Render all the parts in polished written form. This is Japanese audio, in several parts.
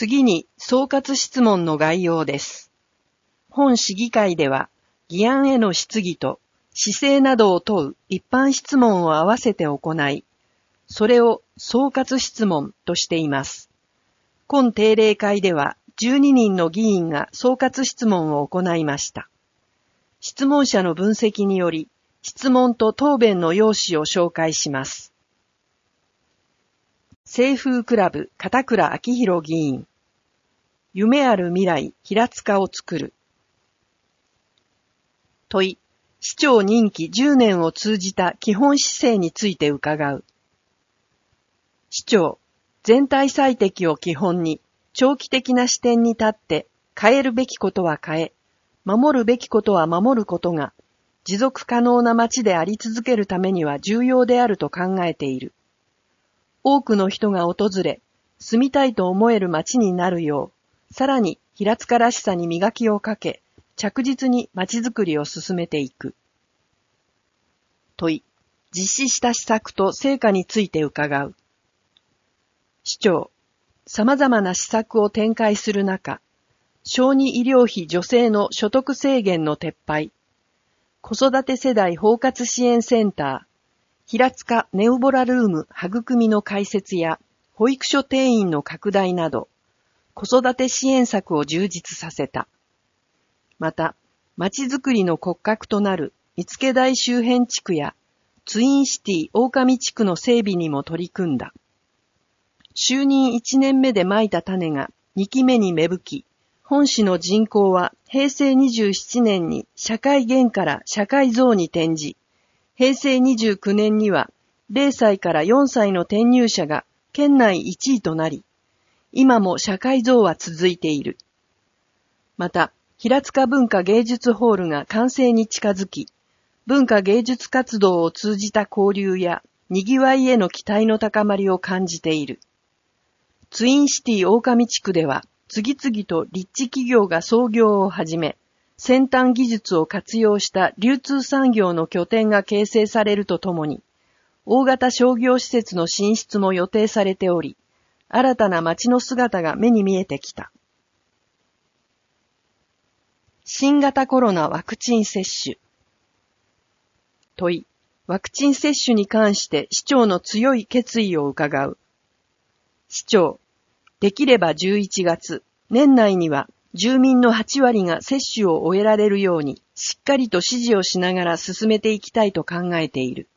次に総括質問の概要です。本市議会では、議案への質疑と姿勢などを問う一般質問を合わせて行い、それを総括質問としています。今定例会では12人の議員が総括質問を行いました。質問者の分析により、質問と答弁の要旨を紹介します。清風クラブ片倉明宏議員。夢ある未来平塚を作る。問い、市長任期10年を通じた基本姿勢について伺う。市長、全体最適を基本に、長期的な視点に立って変えるべきことは変え、守るべきことは守ることが、持続可能な街であり続けるためには重要であると考えている。多くの人が訪れ、住みたいと思える街になるよう、さらに平塚らしさに磨きをかけ、着実に街づくりを進めていく。問い、実施した施策と成果について伺う。市長、様々な施策を展開する中、小児医療費助成の所得制限の撤廃、子育て世代包括支援センター、平塚ネウボラルーム育みの開設や保育所定員の拡大など、子育て支援策を充実させた。また、街づくりの骨格となる見附台周辺地区やツインシティ狼地区の整備にも取り組んだ。就任1年目で蒔いた種が2期目に芽吹き、本市の人口は平成27年に社会減から社会増に転じ、平成29年には0歳から4歳の転入者が県内1位となり、今も社会増は続いている。また、平塚文化芸術ホールが完成に近づき、文化芸術活動を通じた交流や賑わいへの期待の高まりを感じている。ツインシティ狼地区では、次々と立地企業が創業を始め、先端技術を活用した流通産業の拠点が形成されるとともに、大型商業施設の進出も予定されており、新たな街の姿が目に見えてきた。新型コロナワクチン接種。問い、ワクチン接種に関して市長の強い決意を伺う。市長、できれば11月、年内には住民の8割が接種を終えられるようにしっかりと指示をしながら進めていきたいと考えている。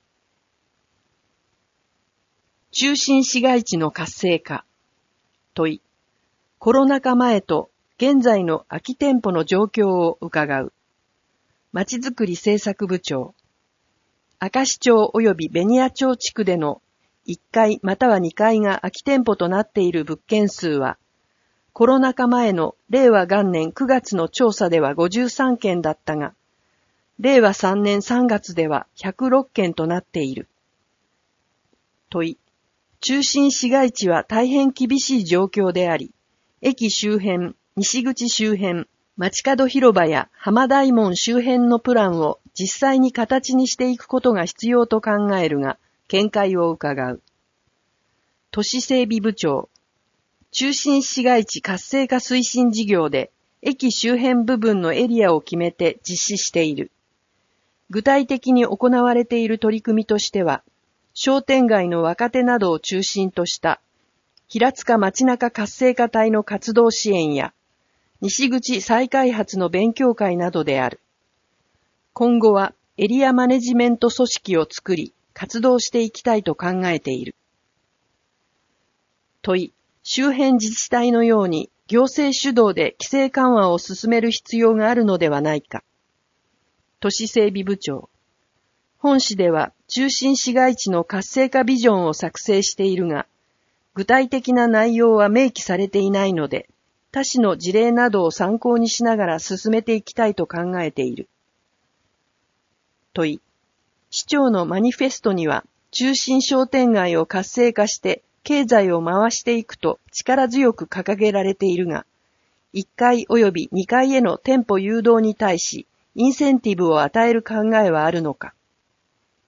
中心市街地の活性化。問い、コロナ禍前と現在の空き店舗の状況を伺う。まちづくり政策部長。明石町及び紅谷町地区での1階または2階が空き店舗となっている物件数は、コロナ禍前の令和元年9月の調査では53件だったが、令和3年3月では106件となっている。問い、中心市街地は大変厳しい状況であり、駅周辺、西口周辺、街角広場や浜大門周辺のプランを実際に形にしていくことが必要と考えるが、見解を伺う。都市整備部長。中心市街地活性化推進事業で、駅周辺部分のエリアを決めて実施している。具体的に行われている取り組みとしては、商店街の若手などを中心とした平塚街中活性化隊の活動支援や、西口再開発の勉強会などである。今後はエリアマネジメント組織を作り、活動していきたいと考えている。問い、周辺自治体のように行政主導で規制緩和を進める必要があるのではないか。都市整備部長。本市では中心市街地の活性化ビジョンを作成しているが、具体的な内容は明記されていないので、他市の事例などを参考にしながら進めていきたいと考えている。問い、市長のマニフェストには、中心商店街を活性化して経済を回していくと力強く掲げられているが、1階及び2階への店舗誘導に対し、インセンティブを与える考えはあるのか。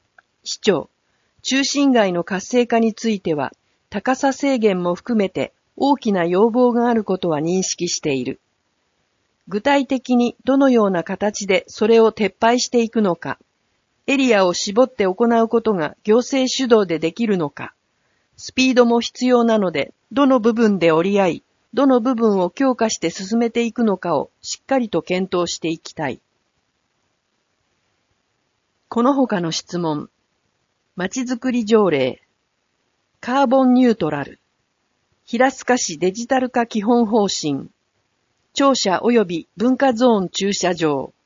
市長、中心街の活性化については、高さ制限も含めて大きな要望があることは認識している。具体的にどのような形でそれを撤廃していくのか、エリアを絞って行うことが行政主導でできるのか、スピードも必要なので、どの部分で折り合い、どの部分を強化して進めていくのかをしっかりと検討していきたい。この他の質問。まちづくり条例。カーボンニュートラル。平塚市デジタル化基本方針。庁舎及び文化ゾーン駐車場。